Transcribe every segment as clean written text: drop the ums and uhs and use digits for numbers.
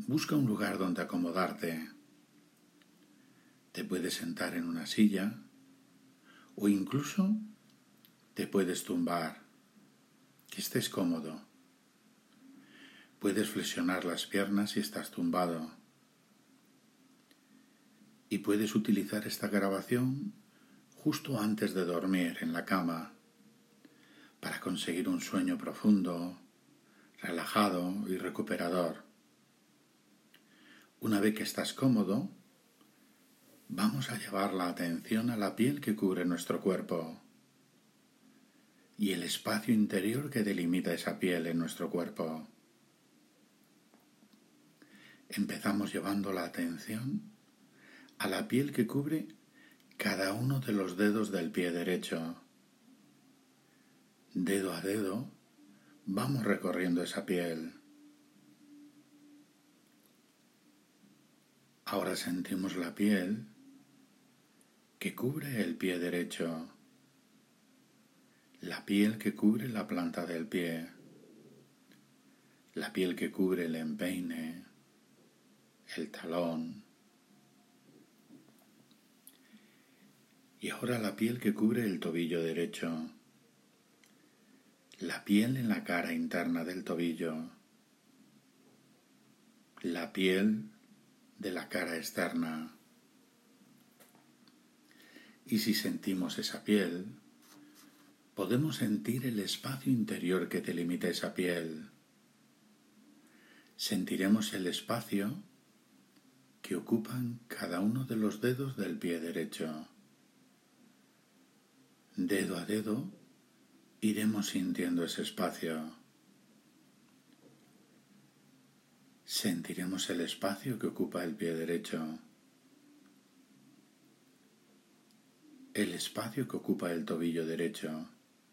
Busca un lugar donde acomodarte. Te puedes sentar en una silla o incluso te puedes tumbar, que estés cómodo. Puedes flexionar las piernas si estás tumbado. Y puedes utilizar esta grabación justo antes de dormir en la cama para conseguir un sueño profundo, relajado y recuperador. Una vez que estás cómodo, vamos a llevar la atención a la piel que cubre nuestro cuerpo y el espacio interior que delimita esa piel en nuestro cuerpo. Empezamos llevando la atención a la piel que cubre cada uno de los dedos del pie derecho. Dedo a dedo, vamos recorriendo esa piel. Ahora sentimos la piel que cubre el pie derecho, la piel que cubre la planta del pie, la piel que cubre el empeine, el talón, y ahora la piel que cubre el tobillo derecho, la piel en la cara interna del tobillo, la piel de la cara externa. Y si sentimos esa piel, podemos sentir el espacio interior que delimita esa piel. Sentiremos el espacio que ocupan cada uno de los dedos del pie derecho. Dedo a dedo, iremos sintiendo ese espacio. Sentiremos el espacio que ocupa el pie derecho, el espacio que ocupa el tobillo derecho.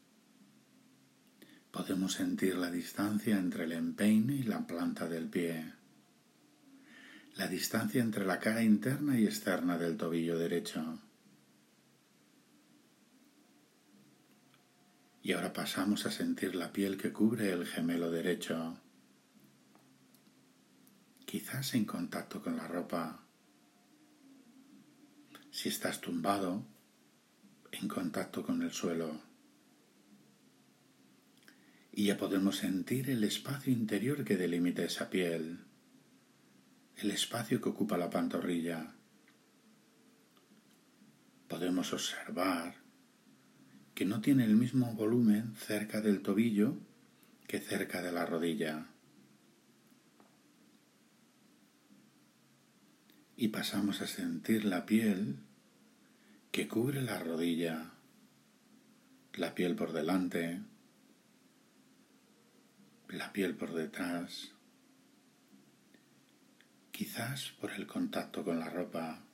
Podemos sentir la distancia entre el empeine y la planta del pie, la distancia entre la cara interna y externa del tobillo derecho. Y ahora pasamos a sentir la piel que cubre el gemelo derecho, quizás en contacto con la ropa. Si estás tumbado, en contacto con el suelo. Y ya podemos sentir el espacio interior que delimita esa piel, el espacio que ocupa la pantorrilla. Podemos observar que no tiene el mismo volumen cerca del tobillo que cerca de la rodilla. Y pasamos a sentir la piel que cubre la rodilla, la piel por delante, la piel por detrás, quizás por el contacto con la ropa.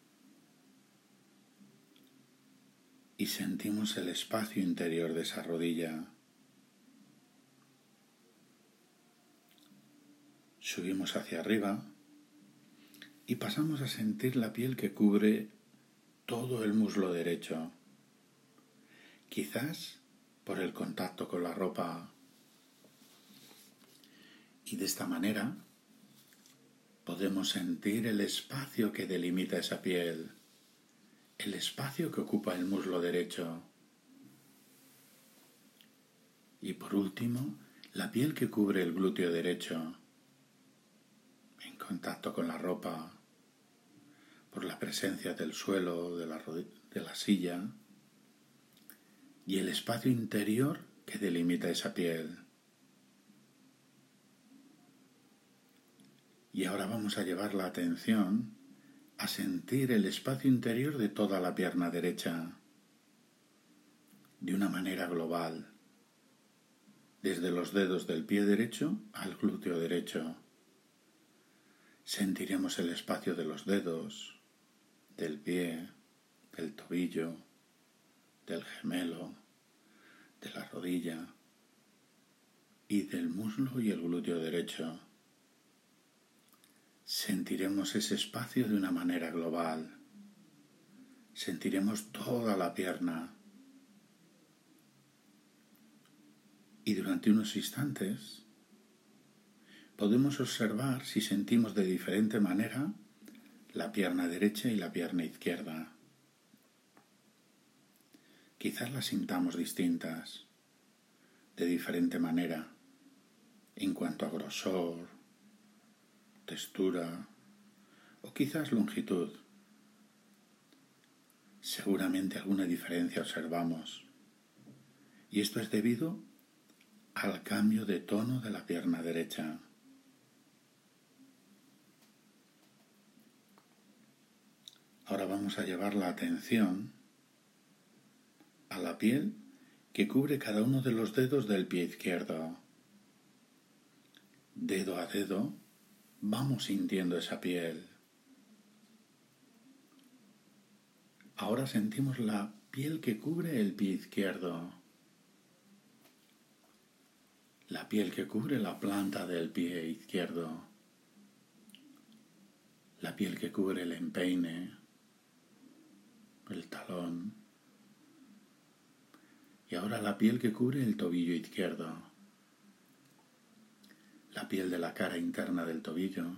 Y sentimos el espacio interior de esa rodilla. Subimos hacia arriba y pasamos a sentir la piel que cubre todo el muslo derecho, quizás por el contacto con la ropa. Y de esta manera podemos sentir el espacio que delimita esa piel, el espacio que ocupa el muslo derecho. Y por último, la piel que cubre el glúteo derecho, en contacto con la ropa, por la presencia del suelo, de la silla, y el espacio interior que delimita esa piel. Y ahora vamos a llevar la atención a sentir el espacio interior de toda la pierna derecha, de una manera global, desde los dedos del pie derecho al glúteo derecho. Sentiremos el espacio de los dedos, del pie, del tobillo, del gemelo, de la rodilla y del muslo y el glúteo derecho. Sentiremos ese espacio de una manera global. Sentiremos toda la pierna. Y durante unos instantes podemos observar si sentimos de diferente manera la pierna derecha y la pierna izquierda. Quizás las sintamos distintas, de diferente manera, en cuanto a grosor, textura o quizás longitud. Seguramente alguna diferencia observamos, y esto es debido al cambio de tono de la pierna derecha. Ahora vamos a llevar la atención a la piel que cubre cada uno de los dedos del pie izquierdo. Dedo a dedo vamos sintiendo esa piel. Ahora sentimos la piel que cubre el pie izquierdo, la piel que cubre la planta del pie izquierdo, la piel que cubre el empeine, el talón, y ahora la piel que cubre el tobillo izquierdo, la piel de la cara interna del tobillo,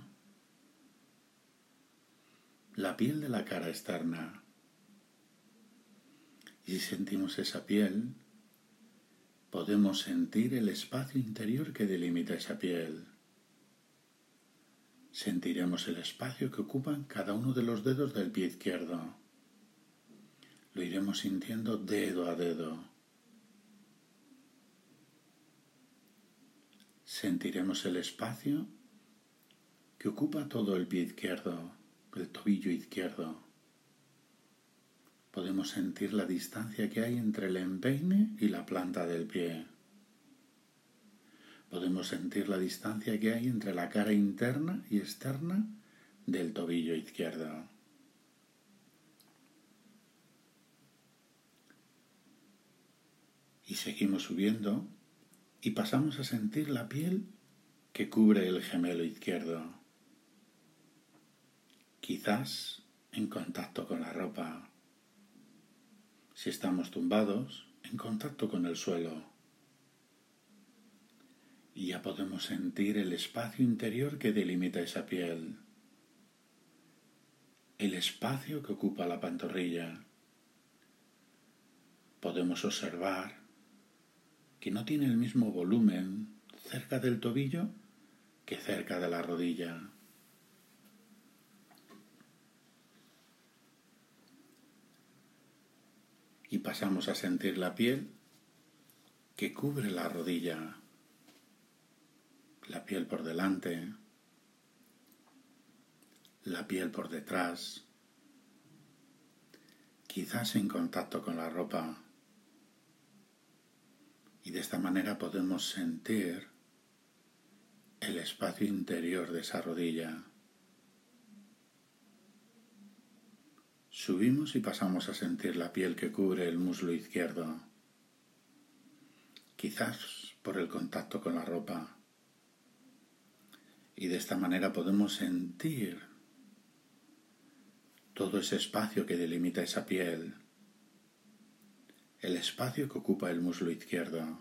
la piel de la cara externa. Y si sentimos esa piel, podemos sentir el espacio interior que delimita esa piel. Sentiremos el espacio que ocupan cada uno de los dedos del pie izquierdo. Lo iremos sintiendo dedo a dedo. Sentiremos el espacio que ocupa todo el pie izquierdo, el tobillo izquierdo. Podemos sentir la distancia que hay entre el empeine y la planta del pie. Podemos sentir la distancia que hay entre la cara interna y externa del tobillo izquierdo. Y seguimos subiendo y pasamos a sentir la piel que cubre el gemelo izquierdo. Quizás en contacto con la ropa. Si estamos tumbados, en contacto con el suelo. Y ya podemos sentir el espacio interior que delimita esa piel. El espacio que ocupa la pantorrilla. Podemos observar que no tiene el mismo volumen cerca del tobillo que cerca de la rodilla. Y pasamos a sentir la piel que cubre la rodilla, la piel por delante, la piel por detrás, quizás en contacto con la ropa. Y de esta manera podemos sentir el espacio interior de esa rodilla. Subimos y pasamos a sentir la piel que cubre el muslo izquierdo, quizás por el contacto con la ropa. Y de esta manera podemos sentir todo ese espacio que delimita esa piel, el espacio que ocupa el muslo izquierdo.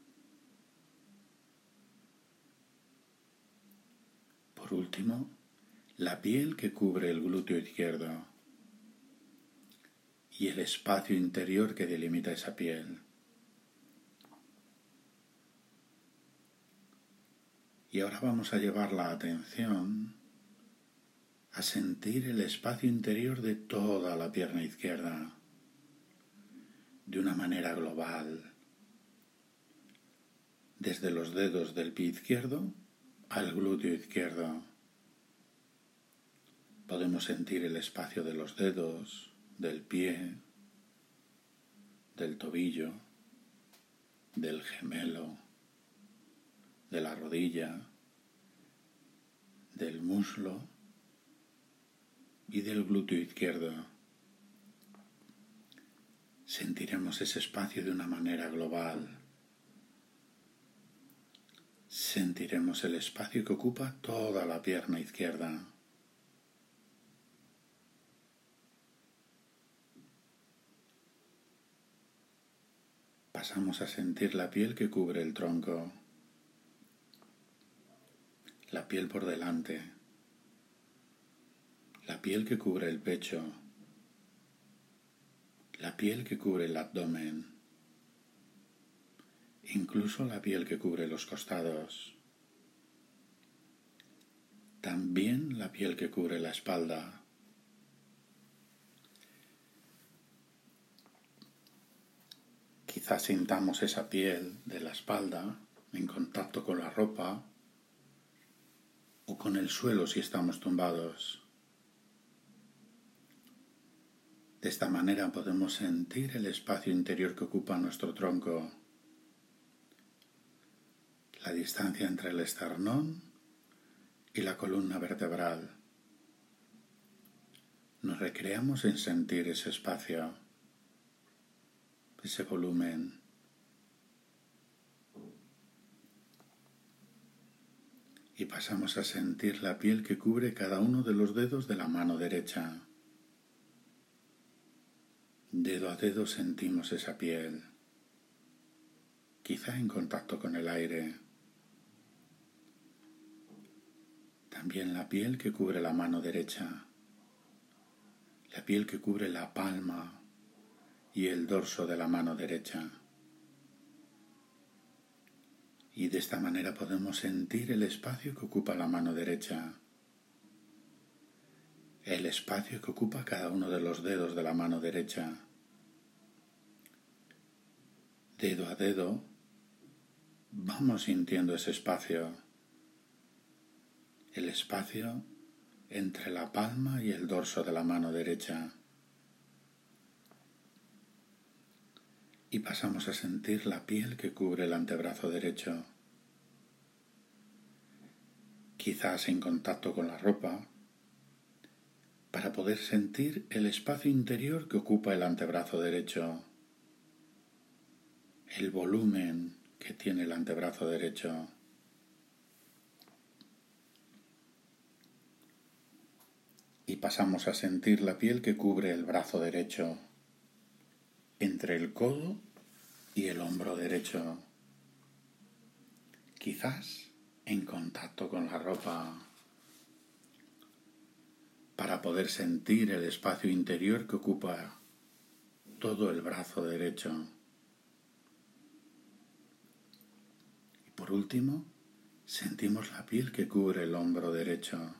Por último, la piel que cubre el glúteo izquierdo y el espacio interior que delimita esa piel. Y ahora vamos a llevar la atención a sentir el espacio interior de toda la pierna izquierda, de una manera global, desde los dedos del pie izquierdo al glúteo izquierdo. Podemos sentir el espacio de los dedos, del pie, del tobillo, del gemelo, de la rodilla, del muslo y del glúteo izquierdo. Sentiremos ese espacio de una manera global. Sentiremos el espacio que ocupa toda la pierna izquierda. Pasamos a sentir la piel que cubre el tronco, la piel por delante, la piel que cubre el pecho, la piel que cubre el abdomen, incluso la piel que cubre los costados, también la piel que cubre la espalda. Quizás sintamos esa piel de la espalda en contacto con la ropa o con el suelo si estamos tumbados. De esta manera podemos sentir el espacio interior que ocupa nuestro tronco, la distancia entre el esternón y la columna vertebral. Nos recreamos en sentir ese espacio, ese volumen. Y pasamos a sentir la piel que cubre cada uno de los dedos de la mano derecha. Dedo a dedo sentimos esa piel, quizá en contacto con el aire. También la piel que cubre la mano derecha, la piel que cubre la palma y el dorso de la mano derecha. Y de esta manera podemos sentir el espacio que ocupa la mano derecha, el espacio que ocupa cada uno de los dedos de la mano derecha. Dedo a dedo vamos sintiendo ese espacio, el espacio entre la palma y el dorso de la mano derecha. Y pasamos a sentir la piel que cubre el antebrazo derecho, quizás en contacto con la ropa, para poder sentir el espacio interior que ocupa el antebrazo derecho, el volumen que tiene el antebrazo derecho. Y pasamos a sentir la piel que cubre el brazo derecho, entre el codo y el hombro derecho, quizás en contacto con la ropa, para poder sentir el espacio interior que ocupa todo el brazo derecho. Y por último, sentimos la piel que cubre el hombro derecho,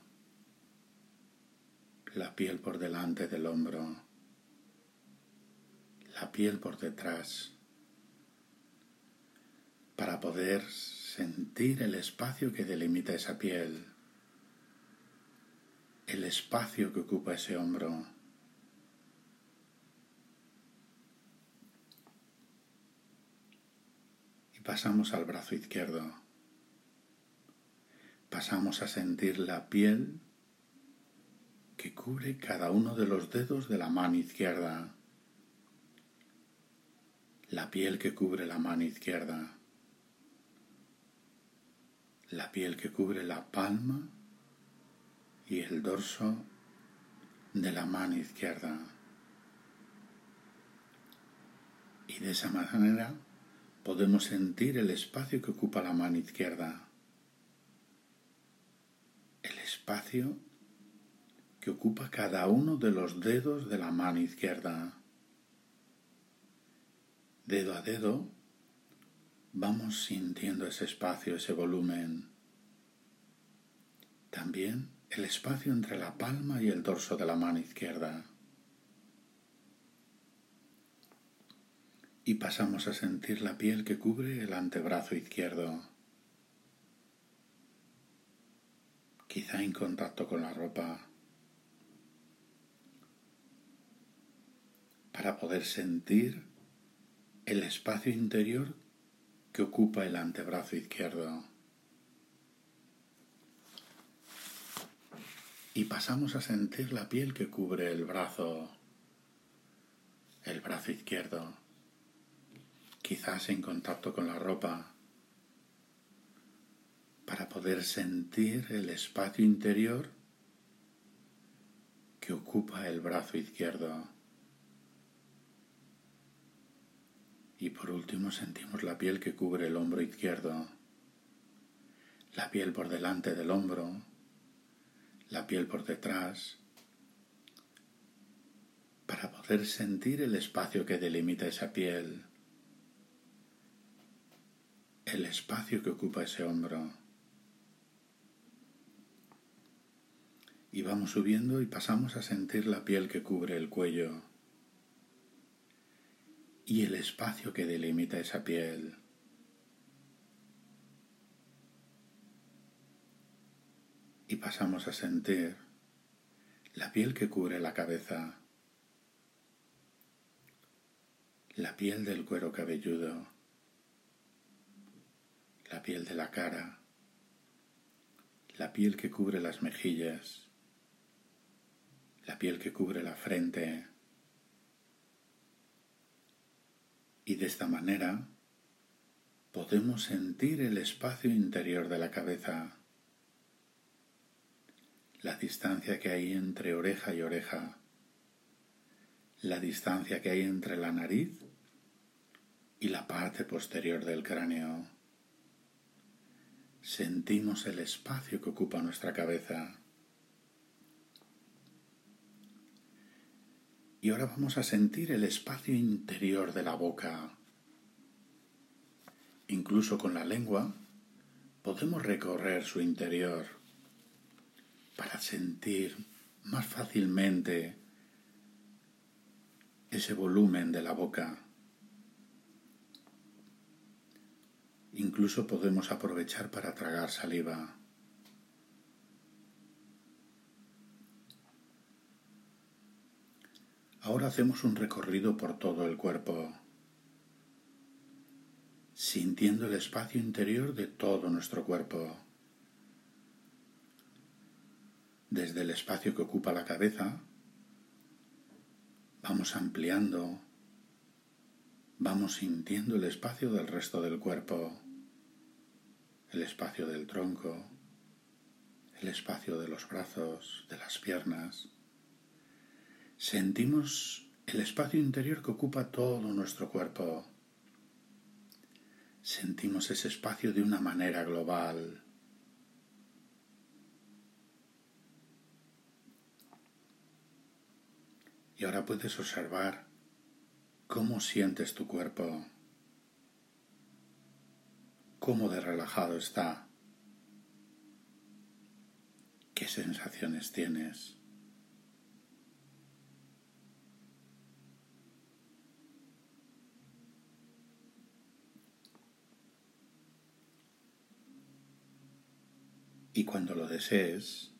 la piel por delante del hombro, la piel por detrás, para poder sentir el espacio que delimita esa piel, el espacio que ocupa ese hombro. Y pasamos al brazo izquierdo. Pasamos a sentir la piel que cubre cada uno de los dedos de la mano izquierda, la piel que cubre la mano izquierda, la piel que cubre la palma y el dorso de la mano izquierda. Y de esa manera podemos sentir el espacio que ocupa la mano izquierda, el espacio que ocupa cada uno de los dedos de la mano izquierda. Dedo a dedo vamos sintiendo ese espacio, ese volumen. También el espacio entre la palma y el dorso de la mano izquierda. Y pasamos a sentir la piel que cubre el antebrazo izquierdo, quizá en contacto con la ropa, para poder sentir el espacio interior que ocupa el antebrazo izquierdo. Y pasamos a sentir la piel que cubre el brazo izquierdo, quizás en contacto con la ropa, para poder sentir el espacio interior que ocupa el brazo izquierdo. Y por último sentimos la piel que cubre el hombro izquierdo, la piel por delante del hombro, la piel por detrás, para poder sentir el espacio que delimita esa piel, el espacio que ocupa ese hombro. Y vamos subiendo y pasamos a sentir la piel que cubre el cuello y el espacio que delimita esa piel. Y pasamos a sentir la piel que cubre la cabeza, la piel del cuero cabelludo, la piel de la cara, la piel que cubre las mejillas, la piel que cubre la frente. Y de esta manera podemos sentir el espacio interior de la cabeza, la distancia que hay entre oreja y oreja, la distancia que hay entre la nariz y la parte posterior del cráneo. Sentimos el espacio que ocupa nuestra cabeza. Y ahora vamos a sentir el espacio interior de la boca. Incluso con la lengua podemos recorrer su interior para sentir más fácilmente ese volumen de la boca. Incluso podemos aprovechar para tragar saliva. Ahora hacemos un recorrido por todo el cuerpo, sintiendo el espacio interior de todo nuestro cuerpo. Desde el espacio que ocupa la cabeza, vamos ampliando, vamos sintiendo el espacio del resto del cuerpo, el espacio del tronco, el espacio de los brazos, de las piernas. Sentimos el espacio interior que ocupa todo nuestro cuerpo. Sentimos ese espacio de una manera global. Y ahora puedes observar cómo sientes tu cuerpo, cómo de relajado está, qué sensaciones tienes. Y cuando lo desees,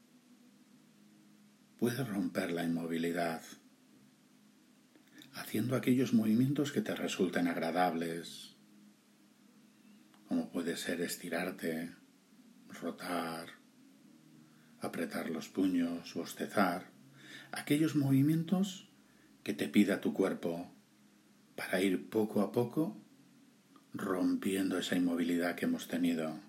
puedes romper la inmovilidad, haciendo aquellos movimientos que te resulten agradables, como puede ser estirarte, rotar, apretar los puños, bostezar, aquellos movimientos que te pida tu cuerpo para ir poco a poco rompiendo esa inmovilidad que hemos tenido.